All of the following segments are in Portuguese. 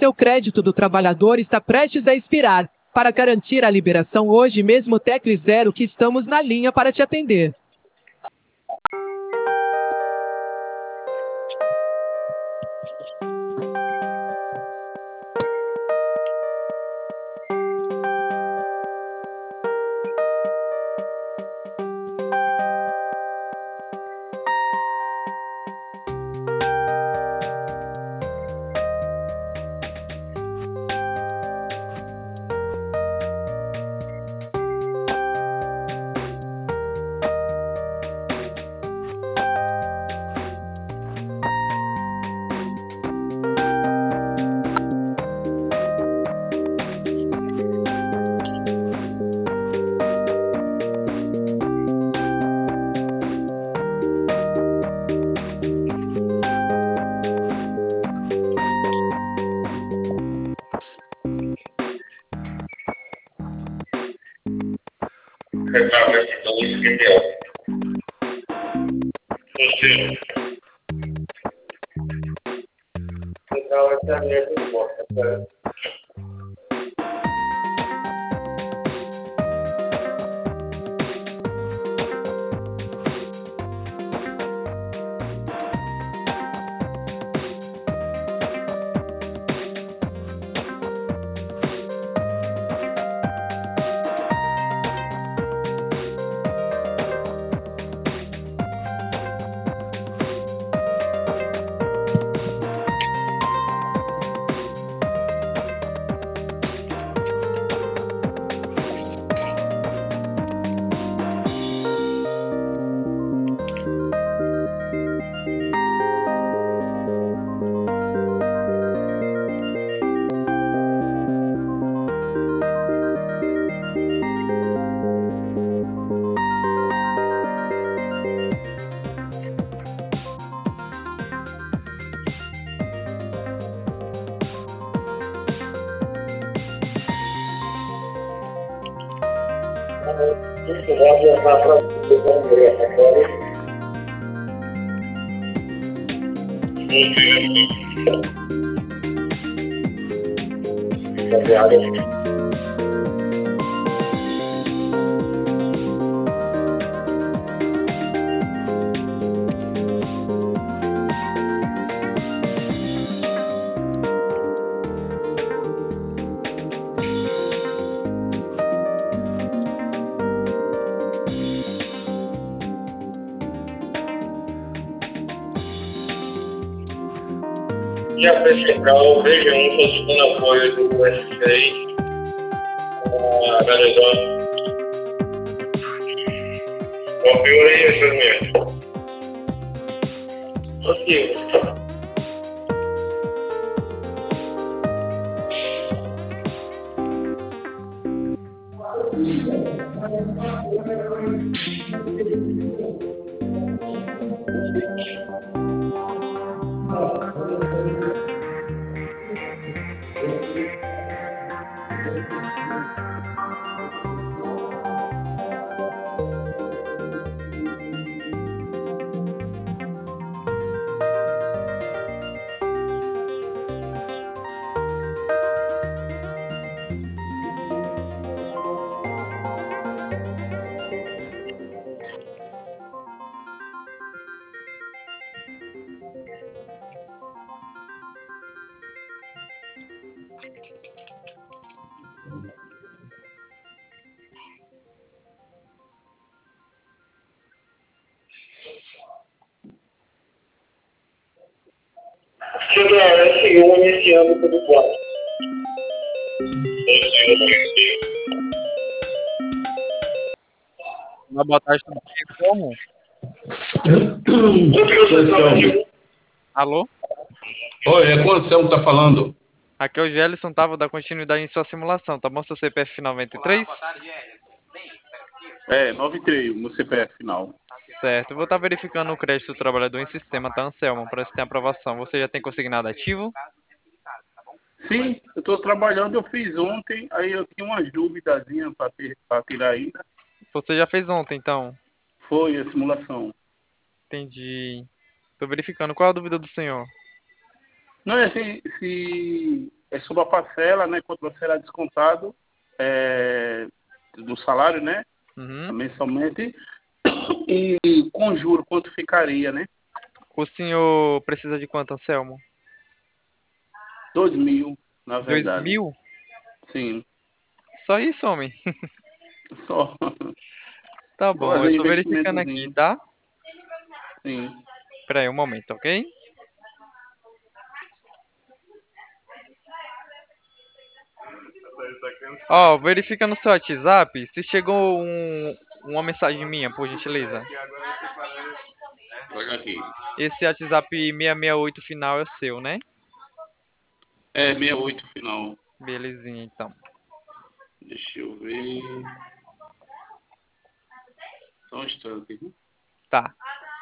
Seu crédito do trabalhador está prestes a expirar. Para garantir a liberação hoje mesmo, tecle 0 que estamos na linha para te atender. E a Central, V1 solicitando apoio do S6, a Galedão. Configura aí, Juninho. Configura. Chega a S1 iniciando tudo igual. Uma boa tarde, tudo bem? Como? Alô? Oi, é Condição que tá falando. Aqui é o Gelson, tá? Vou dar continuidade em sua simulação, tá bom? Seu CPF final 93? É, 93, no CPF final. Certo. Eu vou estar verificando o crédito do trabalhador em sistema, tá, Anselmo? Para se tem aprovação. Você já tem consignado ativo? Sim, eu estou trabalhando, eu fiz ontem, aí eu tinha uma duvidazinha para tirar ainda. Você já fez ontem, então? Foi a simulação. Entendi. Tô verificando. Qual a dúvida do senhor? Não é assim, se é sobre a parcela, né? Quanto vai ser descontado do salário, né? Uhum. Mensalmente. E com juro, quanto ficaria, né? O senhor precisa de quanto, Anselmo? 2.000, na 2 verdade. mil? Sim, Só isso, homem? só. Tá Vou bom, eu fazer tô verificando aqui, investimentozinho. tá? Sim. Pera aí um momento, ok? Ó, verifica no seu WhatsApp se chegou uma mensagem minha, por gentileza. Olha aqui. Esse WhatsApp 668 final é o seu, né? É 68 final. Belezinha, então. Deixa eu ver. Só um instante. Tá.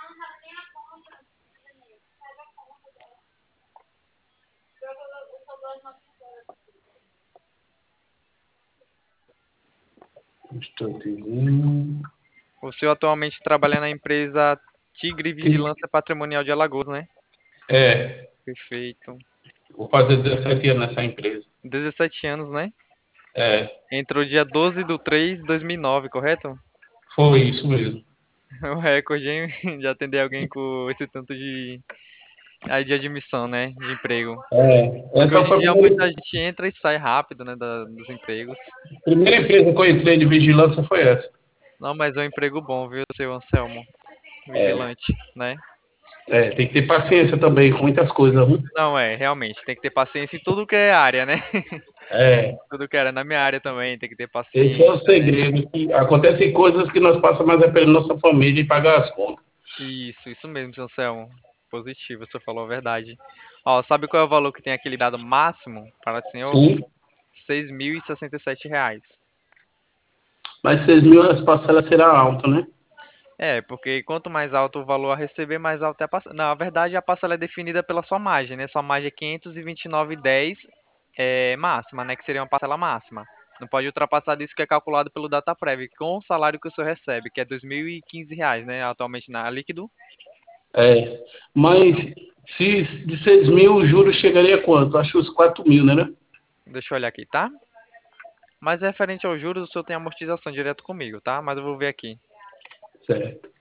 Um instantezinho. O senhor atualmente trabalha na empresa Tigre Vigilância Patrimonial de Alagoas, né? É, Perfeito. vou fazer 17 anos nessa empresa. 17 anos, né? É, Entrou dia 12/3/2009, correto? foi isso mesmo. É o recorde, hein? De atender alguém com esse tanto de admissão, né? De emprego. Porque Essa hoje em foi a dia muita gente entra e sai rápido, né? Dos empregos. primeira empresa que eu entrei de vigilância foi essa. Não, mas é um emprego bom, viu, seu Anselmo? É, Vigilante, né? tem que ter paciência também com muitas coisas, viu? Não, realmente, tem que ter paciência em tudo que é área, né? É, Tudo que era na minha área também, tem que ter esse é o paciência, né? segredo. Que acontecem coisas que nós passamos mais é pela nossa família e pagar as contas. Isso mesmo, seu Anselmo. Positivo, você falou a verdade. Ó, sabe qual é o valor que tem aquele dado máximo para o senhor? Sim, R$ 6.067. mas 6.000 as parcelas será alta, né? É, porque quanto mais alto o valor a receber, mais alta é a parcela. Na verdade, a parcela é definida pela sua margem, né? Sua margem é 529,10 máxima, né? Que seria uma parcela máxima. Não pode ultrapassar isso que é calculado pelo Dataprev, com o salário que o senhor recebe, que é R$ 2.015, né? Atualmente na líquido. É, mas se de 6.000 o juros chegaria a quanto? Acho os 4.000, né? Deixa eu olhar aqui, tá? Mas referente aos juros, o senhor tem amortização direto comigo, tá? Mas eu vou ver aqui. Certo.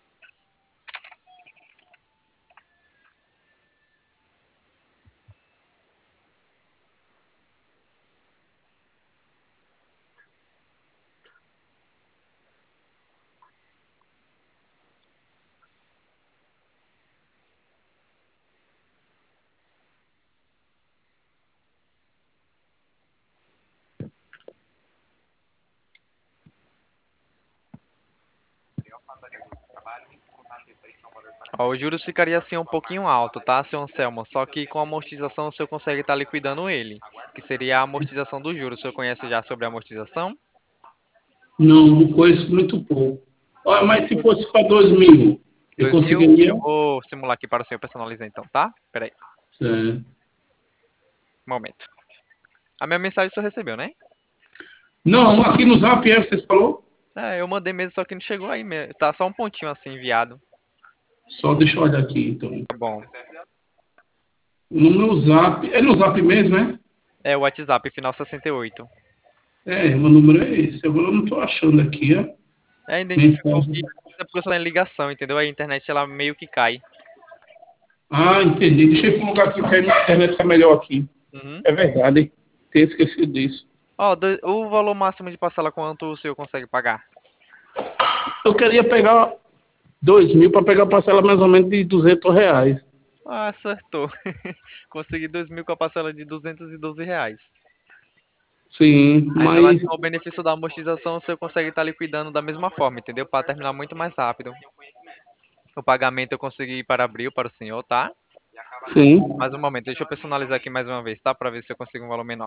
Ó, os juros ficaria assim um pouquinho alto, tá, seu Anselmo? Só que com amortização o senhor consegue estar liquidando ele, que seria a amortização do juros. O senhor conhece já sobre a amortização? Não conheço muito pouco. Olha, mas se fosse para 2.000, eu 2.000, conseguiria? eu vou simular aqui para o senhor personalizar então, tá? Pera aí, Certo. um momento. A minha mensagem o senhor recebeu, né? Não, aqui no Zap, você falou? É, eu mandei mesmo, só que não chegou aí mesmo. Tá só um pontinho assim enviado. Só deixa eu olhar aqui, então. Tá bom. No meu Zap, é no Zap mesmo, é? É o WhatsApp, final 68. É, meu número é esse. Agora eu não estou achando aqui, é? É, identificou que Mensagem. é porque eu sou em ligação, entendeu? A internet ela meio que cai. Ah, entendi. Deixa eu colocar aqui, que a internet está melhor aqui. Uhum. É verdade. Tenho esquecido disso. Ó, o valor máximo de parcela quanto o senhor consegue pagar? Eu queria pegar 2.000 para pegar a parcela mais ou menos de R$ 200. Ah, acertou. Consegui 2.000 com a parcela de R$ 212. Sim, Aí, em relação mas ao benefício da amortização, você consegue estar liquidando da mesma forma, entendeu? Para terminar muito mais rápido. O pagamento eu consegui ir para abril para o senhor, tá? sim. Mais um momento, deixa eu personalizar aqui mais uma vez, tá? Para ver se eu consigo um valor menor.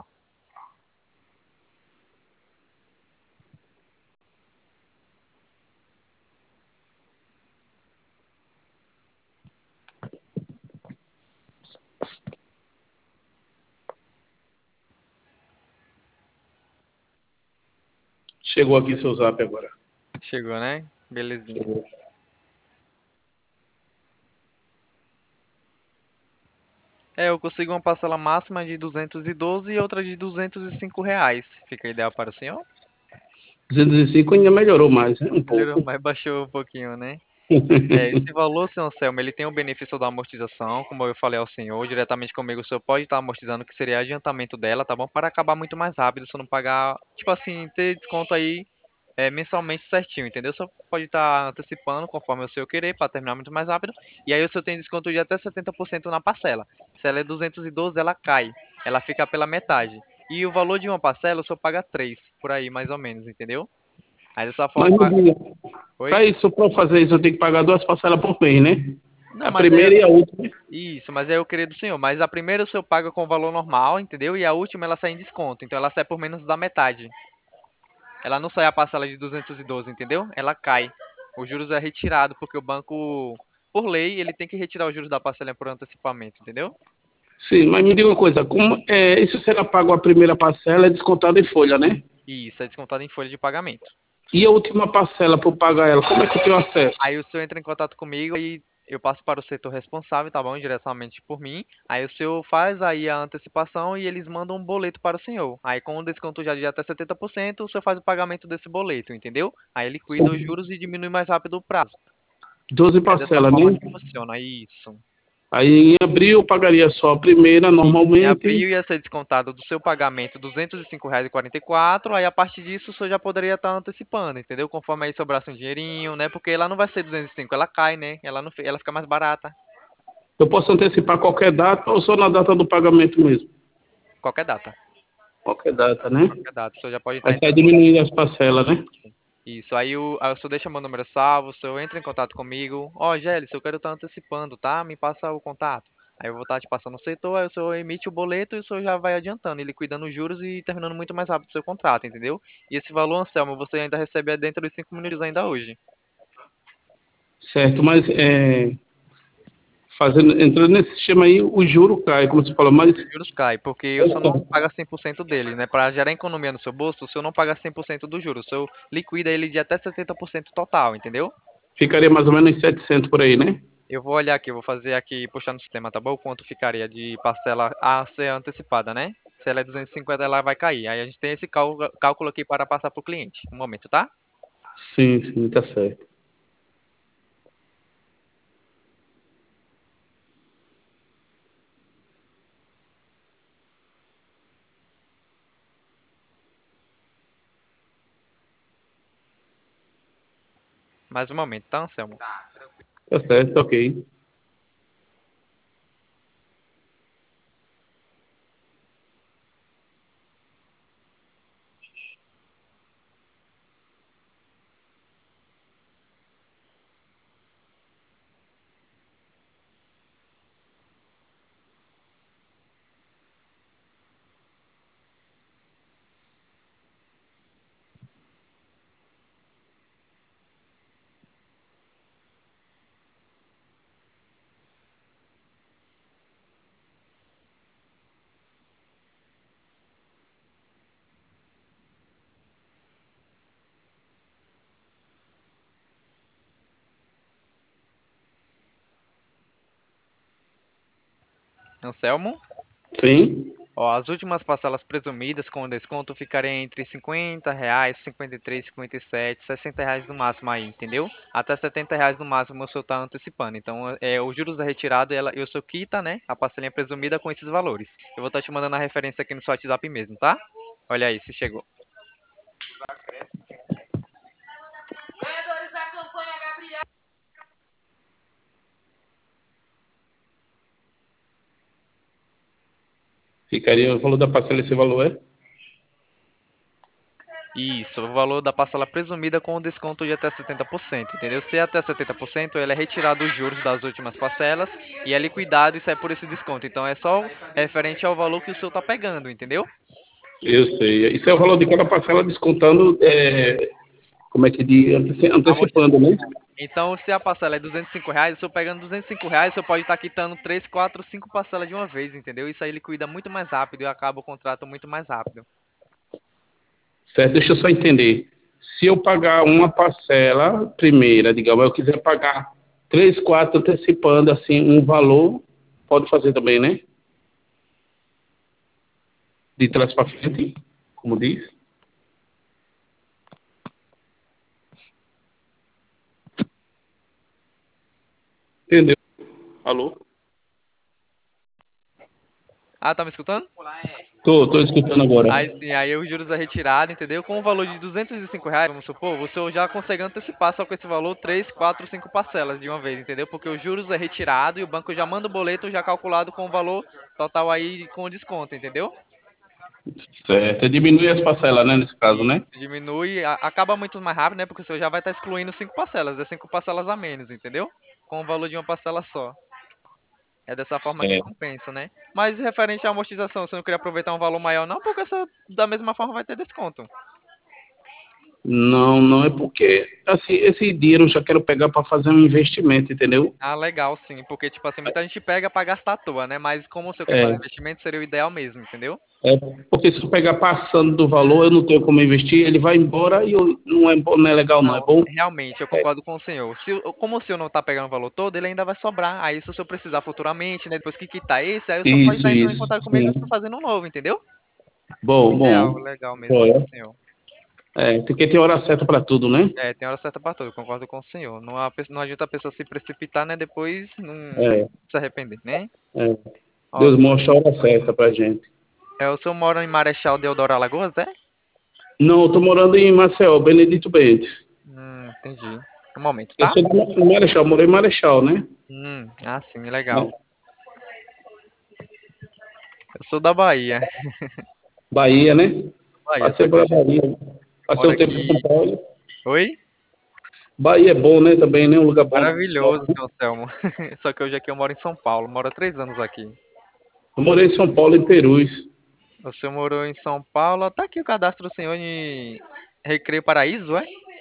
Chegou aqui seu Zap agora. Chegou, né? Belezinha. Eu consigo uma parcela máxima de 212 e outra de R$ 205. Fica ideal para o senhor? 205 ainda melhorou mais, né? Um Melhorou, pouco. mas baixou um pouquinho, né? Esse valor, senhor Anselmo, ele tem o benefício da amortização, como eu falei ao senhor, diretamente comigo o senhor pode estar amortizando, que seria adiantamento dela, tá bom? Para acabar muito mais rápido, se não pagar, tipo assim, ter desconto aí mensalmente certinho, entendeu? Só pode estar antecipando conforme o senhor querer, para terminar muito mais rápido. E aí o senhor tem desconto de até 70% na parcela. Se ela é 212, ela cai, ela fica pela metade. E o valor de uma parcela, o senhor paga 3 por aí mais ou menos, entendeu? Aí dessa Mas forma. me diga, Oi? para isso, para fazer isso, eu tenho que pagar 2 parcelas por mês, né? Não, A mas é primeira e a última. isso, mas é o querido senhor. Mas a primeira o senhor paga com o valor normal, entendeu? E a última ela sai em desconto. Então ela sai por menos da metade. Ela não sai a parcela de 212, entendeu? Ela cai. O juros é retirado porque o banco, por lei, ele tem que retirar os juros da parcela por antecipamento, entendeu? Sim, mas me diga uma coisa, como isso será pago a primeira parcela é descontada em folha, né? E isso é descontado em folha de pagamento. E a última parcela para eu pagar ela, como é que eu tenho acesso? Aí o senhor entra em contato comigo e eu passo para o setor responsável, tá bom? Diretamente por mim. Aí o senhor faz aí a antecipação e eles mandam um boleto para o senhor. Aí com o desconto já de até 70%, o senhor faz o pagamento desse boleto, entendeu? Aí ele cuida os São juros e diminui mais rápido o prazo. 12 É dessa parcelas, forma né? que funciona isso. Aí em abril eu pagaria só a primeira Isso, em normalmente. abril ia ser descontado do seu pagamento R$ 205,44, aí a partir disso o senhor já poderia estar antecipando, entendeu? Conforme aí sobrasse um dinheirinho, né? Porque ela não vai ser 205, ela cai, né? Ela não, ela fica mais barata. Eu posso antecipar qualquer data ou só na data do pagamento mesmo? Qualquer data. Qualquer data, né? Qualquer data. O senhor já pode estar Aí sai entrando. diminuindo as parcelas, né? Isso. Aí o senhor deixa meu número salvo, o senhor entra em contato comigo. Ó, Gélis, eu quero estar antecipando, tá? Me passa o contato. Aí eu vou estar te passando o setor, aí o senhor emite o boleto e o senhor já vai adiantando, ele cuidando os juros e terminando muito mais rápido o seu contrato, entendeu? E esse valor, Anselmo, você ainda recebe dentro dos 5 minutos ainda hoje. Certo, mas entrando nesse sistema aí, o juro cai, como você falou, Os mas juros caem, porque o senhor não paga 100% dele, né? Para gerar economia no seu bolso, o senhor não paga 100% do juro, o senhor liquida ele de até 70% total, entendeu? ficaria mais ou menos 700 por aí, né? Eu vou olhar aqui, eu vou fazer aqui, puxar no sistema, tá bom? Quanto ficaria de parcela a ser antecipada, né? Se ela é 250, ela vai cair. Aí a gente tem esse cálculo aqui para passar para o cliente. Um momento, tá? Sim, sim, tá certo. Mais um momento, tá, Anselmo? Tá certo, ok. Anselmo? Sim, Ó, as últimas parcelas presumidas com desconto ficariam entre R$ 50, 53, 57, R$ 60 no máximo aí, entendeu? Até R$ 70 no máximo o senhor está antecipando. Então, os juros da retirada e o senhor quita, né? A parcelinha presumida com esses valores. Eu vou estar te mandando a referência aqui no seu WhatsApp mesmo, tá? Olha aí, se chegou. ficaria o valor da parcela esse valor, é? Isso, o valor da parcela presumida com o desconto de até 70%, entendeu? Se é até 70%, ele é retirado os juros das últimas parcelas e é liquidado e sai por esse desconto. Então é só referente ao valor que o senhor está pegando, entendeu? Eu sei. Isso é o valor de cada parcela descontando, como é que diz, antecipando, né? Então, se a parcela é R$ 205, o senhor pegando R$ 205, o senhor pode estar quitando 3, 4, 5 parcelas de uma vez, entendeu? Isso aí liquida muito mais rápido e acaba o contrato muito mais rápido. Certo, deixa eu só entender. Se eu pagar uma parcela primeira, digamos, eu quiser pagar 3, 4 antecipando assim um valor, pode fazer também, né? de trás para frente, como diz. Entendeu? Alô? Ah, tá me escutando? Tô escutando agora. Aí sim, aí os juros é retirado, entendeu? Com o valor de R$ 205, vamos supor, você já consegue antecipar só com esse valor 3, 4, 5 parcelas de uma vez, entendeu? Porque os juros é retirado e o banco já manda o boleto já calculado com o valor total aí com desconto, entendeu? Certo. Diminui as parcelas, né, nesse caso, né? Isso, diminui, acaba muito mais rápido, né? Porque você já vai estar excluindo 5 parcelas, é 5 parcelas a menos, entendeu? Com o valor de uma parcela só. É dessa forma que Certo. compensa, né? Mas referente à amortização, você não queria aproveitar um valor maior, não, porque você da mesma forma vai ter desconto. Não, não é porque, assim, esse dinheiro eu já quero pegar para fazer um investimento, entendeu? Ah, legal, sim. Porque, tipo assim, muita gente pega pra gastar à toa, né? Mas como o senhor quer fazer É, investimento, seria o ideal mesmo, entendeu? é porque se eu pegar passando do valor, eu não tenho como investir, ele vai embora e não é bom, não é legal, não é Não, bom? realmente, eu É, concordo com o senhor. Como o senhor não tá pegando o valor todo, ele ainda vai sobrar. Aí, se o senhor precisar futuramente, né? Depois que quitar esse, aí o senhor pode estar entrando em isso, contato comigo e eu sim. estou fazendo um novo, entendeu? Bom, Ideal, bom. legal mesmo, sim, Olha, senhor. tem que ter hora certa para tudo, né? É, tem hora certa pra tudo, eu concordo com o senhor. Não, não adianta a pessoa se precipitar, né? Depois não É, se arrepender, né? é. Ó, Deus mostra a hora certa pra gente. o senhor mora em Marechal Deodoro Alagoas, é? Não, eu tô morando em Maceió, Benedito Bentes. Entendi. Um momento, Eu tá? sou de Marechal, morei em Marechal, né? Sim, legal. Eu sou da Bahia. Bahia, né? Bahia, tu Passei pela acredita? Bahia. Passei Moro um tempo em São aqui. Paulo. Oi? Bahia é bom, né? Também, né? Um lugar bom. Maravilhoso, seu Anselmo. Só que hoje aqui eu moro em São Paulo. Moro há 3 anos aqui. Eu morei em São Paulo, em Perus. O senhor morou em São Paulo. Tá aqui o cadastro do senhor em Recreio Paraíso, é?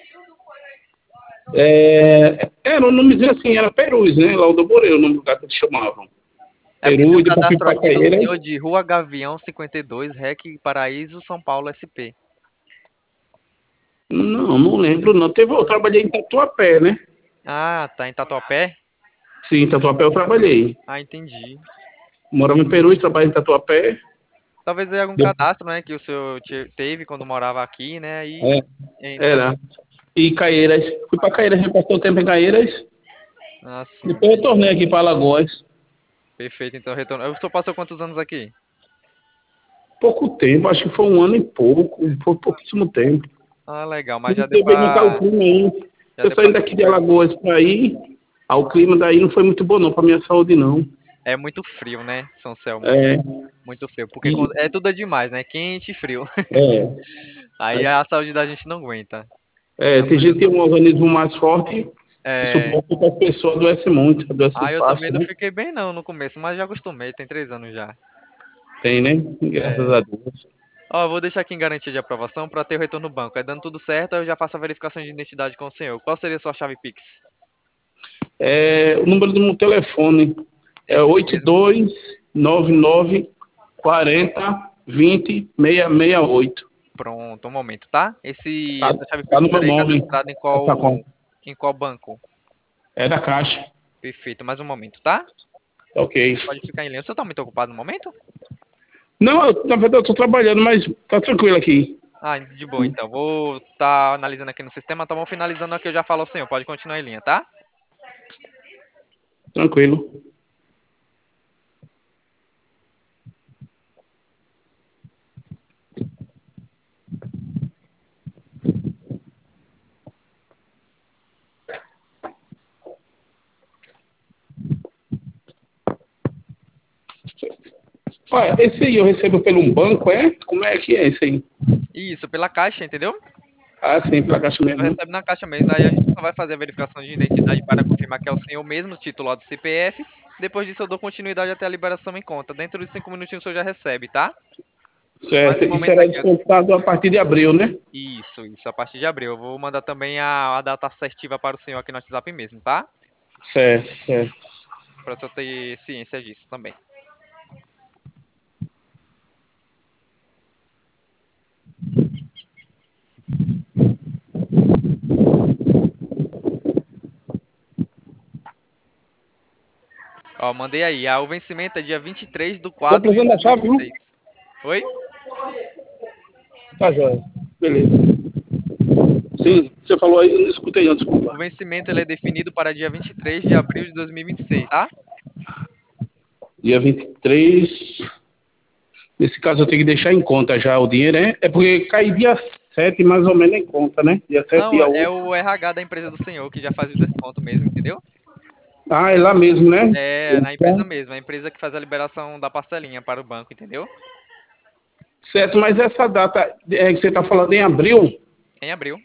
Era um nomezinho assim, era Perus, né? Lá onde eu morei, o nome do lugar que eles chamavam. É porque tem Perus, um depois fui cadastro pra aqui do senhor Caeiras. de Rua Gavião 52, Rec Paraíso, São Paulo, SP. Não, não lembro, não. Eu trabalhei em Tatuapé, né? Ah, tá em Tatuapé? Sim, em Tatuapé eu trabalhei. Ah, entendi. Morava em Perus, trabalhei em Tatuapé. Talvez aí algum Depois, cadastro, né, que o senhor teve quando morava aqui, né, aí é, entra. era. E Caeiras. Fui para Caeiras, já passei o tempo em Caeiras. Ah, sim. Depois eu tornei aqui para Alagoas. Perfeito, então retorno. O senhor passou quantos anos aqui? Pouco tempo, acho que foi um ano e pouco, foi pouquíssimo tempo. Ah, legal, mas Não sei bem como tá o clima aí. já Eu deu pra saindo daqui de acompanhar. Alagoas para aí, o clima daí não foi muito bom não, para minha saúde não. É muito frio, né, São Selmo? É, Muito frio, porque e, é tudo demais, né? Quente e frio. é, Aí a saúde da gente não aguenta. Ainda tem mais gente que essa. tem um organismo mais forte, que É... suporta que as pessoas adoecem muito, adoecem Eu também fácil, não né? fiquei bem não no começo, mas já acostumei, tem 3 anos já. Tem, né? Graças É. a Deus. Ó, eu vou deixar aqui em garantia de aprovação para ter o retorno do banco. É dando tudo certo, eu já faço a verificação de identidade com o senhor. Qual seria a sua chave Pix? O número do meu telefone é Esse mesmo. 8299 40 20 668. Pronto, um momento, tá? Essa chave Tá Pix no meu estaria nome, cadastrada essa conta. em qual banco? É da Caixa. Perfeito, mais um momento, tá? Ok. Pode ficar em linha. O senhor tá muito ocupado no momento? Não, na verdade eu tô trabalhando, mas tá tranquilo aqui. Ah, de boa, então. Vou estar analisando aqui no sistema, então vamos finalizando aqui, eu já falo ao senhor. Pode continuar em linha, tá? Tranquilo. Olha, esse aí eu recebo pelo um banco, é? Como é que é esse aí? Isso, pela caixa, entendeu? Ah, sim, pela Caixa Só mesmo. recebe na caixa mesmo, aí a gente só vai fazer a verificação de identidade para confirmar que é o senhor mesmo, titular do CPF. Depois disso eu dou continuidade até a liberação em conta. Dentro de 5 minutinhos o senhor já recebe, tá? Mais Certo. um E momento será aqui. descontado a partir de abril, né? Isso, a partir de abril. Eu vou mandar também a data assertiva para o senhor aqui no WhatsApp mesmo, tá? Certo, certo. Para o senhor ter ciência disso também. Ó, mandei aí. O vencimento é dia 23 de Tô 4 de precisando da dois mil e e chave, vinte e viu? seis. Oi? Tá, joia. Beleza. Sim, você falou aí, eu não escutei não, O desculpa. vencimento ele é definido para dia 23 de abril de 2026, tá? Dia 23. Nesse caso eu tenho que deixar em conta já o dinheiro, né? É porque cai dia 7 mais ou menos em conta, né? Dia 7, Não, dia é 8. o RH da empresa do senhor que já faz o desconto mesmo, entendeu? Ah, é lá mesmo, né? É, na empresa mesmo, a empresa que faz a liberação da parcelinha para o banco, entendeu? Certo, mas essa data que você está falando em abril? Em abril.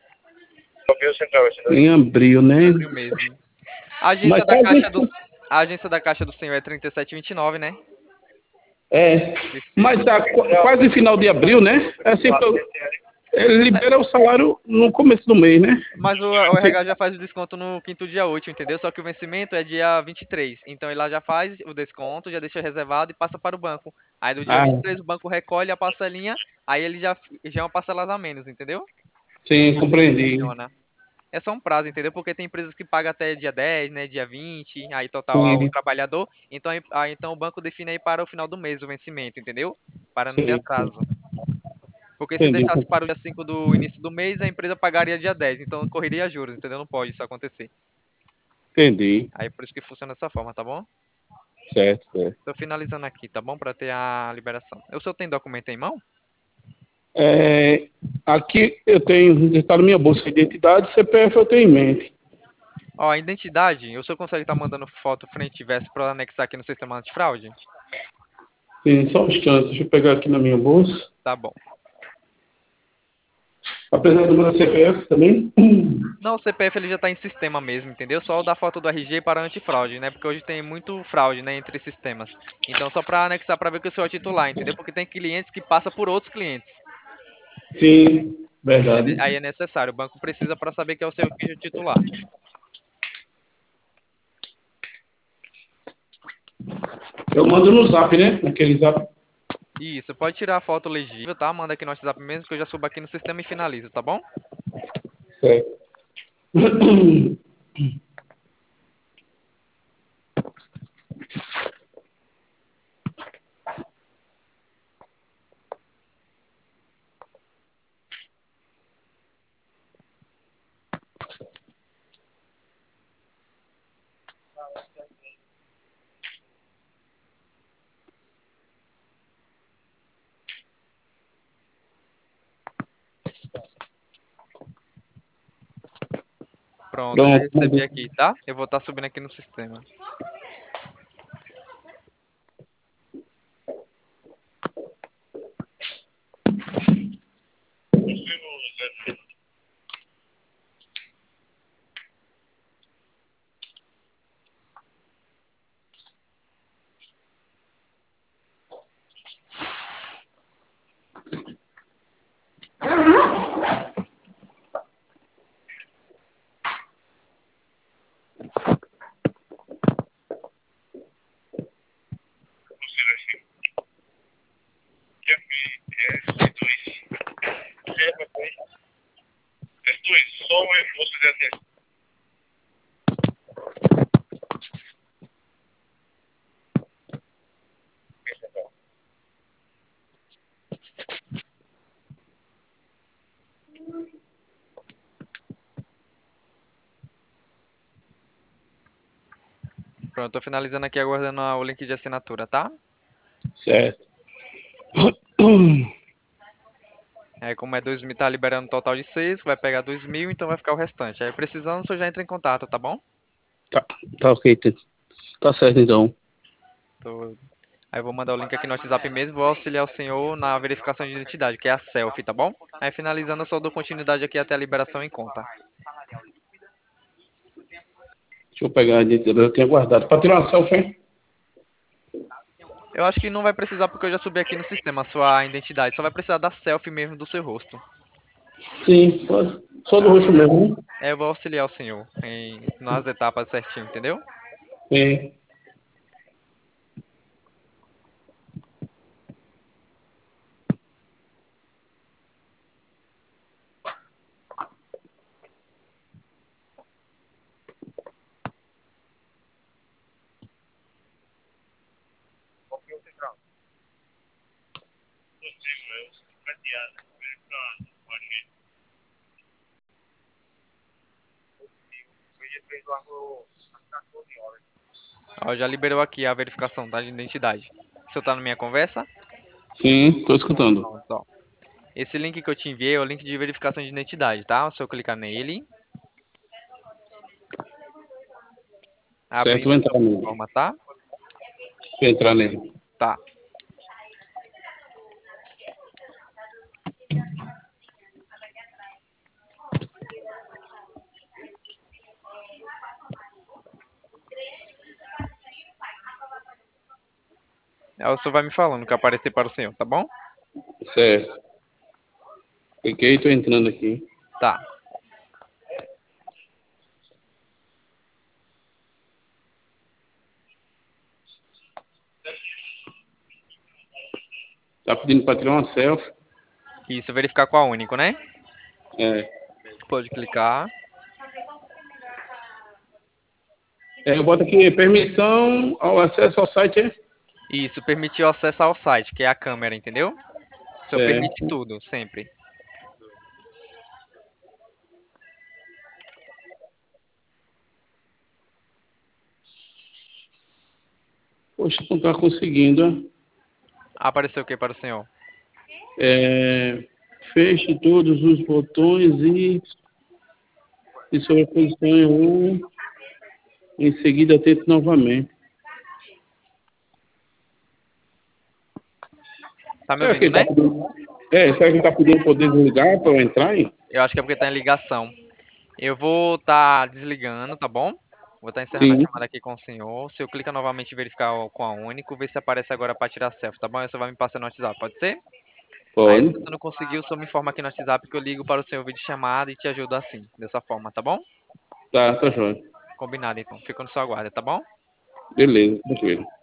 Em abril, Em né? abril mesmo. A agência Mas da quase, Caixa do, a agência da Caixa do Senhor é 3729, né? é, mas Recife. tá quase final de abril, né? Assim, ele libera o salário no começo do mês, né? Mas o RH já faz o desconto no quinto dia útil, entendeu? Só que o vencimento é dia 23. Então ele lá já faz o desconto, já deixa reservado e passa para o banco. Aí do dia Ah, 23 o banco recolhe a parcelinha, aí ele já é uma parcelada a menos, entendeu? sim, É assim que compreendi. funciona. É só um prazo, entendeu? Porque tem empresas que pagam até dia 10, né? Dia 20, aí total ao Sim, trabalhador. Então, então o banco define aí para o final do mês o vencimento, entendeu? Para não ter sim, atraso. Porque se entendi, deixasse para o dia 5 do início do mês, a empresa pagaria dia 10. Então correria juros, entendeu? Não pode isso acontecer. entendi. Aí por isso que funciona dessa forma, tá bom? Certo, certo. Tô finalizando aqui, tá bom? Para ter a liberação. O senhor tem documento em mão? É, aqui eu tenho, está na minha bolsa de identidade, CPF eu tenho em mente. Ó, a identidade, o senhor consegue estar mandando foto frente e verso para anexar aqui no sistema antifraude? Sim, só um instante, deixa eu pegar aqui na minha bolsa. Tá bom. Apesar do meu CPF também. Não, o CPF ele já está em sistema mesmo, entendeu? Só o da foto do RG para antifraude, né? Porque hoje tem muito fraude, né, entre sistemas. Então, só para anexar para ver que o senhor é titular, entendeu? Porque tem clientes que passam por outros clientes. Sim, verdade. Aí é necessário. O banco precisa para saber que é o seu titular. Eu mando no zap, né? Naquele zap. Isso, pode tirar a foto legível, tá? Manda aqui no WhatsApp mesmo, que eu já subo aqui no sistema e finalizo, tá bom? Certo. Pronto, eu já Pronto, recebi mandei. aqui, tá? Eu vou estar subindo aqui no sistema. Pronto, tô finalizando aqui, aguardando o link de assinatura, tá? Certo. Aí, como é 2.000, tá liberando um total de 6, vai pegar 2.000, então vai ficar o restante. Aí, precisando, o senhor já entra em contato, tá bom? Tá, tá ok. Tá certo então. Tô- Aí, eu vou mandar o link aqui no WhatsApp mesmo, vou auxiliar o senhor na verificação de identidade, que é a selfie, tá bom? Aí, finalizando, eu só dou continuidade aqui até a liberação em conta. Deixa eu pegar a identidade, eu tenho guardado. Para tirar uma selfie? Eu acho que não vai precisar porque eu já subi aqui no sistema a sua identidade, só vai precisar da selfie mesmo do seu rosto, Sim, só do tá? rosto mesmo. É, eu vou auxiliar o senhor nas etapas certinho, entendeu? Sim. Ó, já liberou aqui a verificação, tá, de identidade. O senhor tá na minha conversa? Sim, tô escutando. Pronto, ó. Esse link que eu te enviei é o link de verificação de identidade, tá? O senhor clicar nele, Certo, abrindo vou a entrar sua nele. plataforma, tá? Vou entrar nele. Tá. Aí o senhor vai me falando o que aparecer para o senhor, tá bom? Certo. Cliquei, tô entrando aqui. Tá. Tá pedindo para tirar uma selfie. Isso, verificar com a Único, né? É. Pode clicar. Eu boto aqui permissão ao acesso ao site, é? Isso, permitiu acesso ao site, que é a câmera, entendeu? O senhor permite Certo. tudo, sempre. Poxa, não tá conseguindo. Apareceu o que para o senhor? Feche todos os botões e sobreposição um. Em seguida, tente novamente. Tá me Será que ouvindo, ele tá né? pedindo, será que ele tá pedindo poder desligar para eu entrar aí? Eu acho que é porque tá em ligação. Eu vou estar desligando, tá bom? Vou estar encerrando a Sim, chamada aqui com o senhor. Se eu clicar novamente em verificar com a Único, ver se aparece agora para tirar selfie, tá bom? Aí você vai me passar no WhatsApp, pode ser? Aí se pode. você não conseguir, o senhor me informa aqui no WhatsApp que eu ligo para o seu vídeo chamada e te ajudo assim, dessa forma, tá bom? Tá, tá jóia. Combinado então. Fico no seu aguardo, tá bom? Beleza, tranquilo.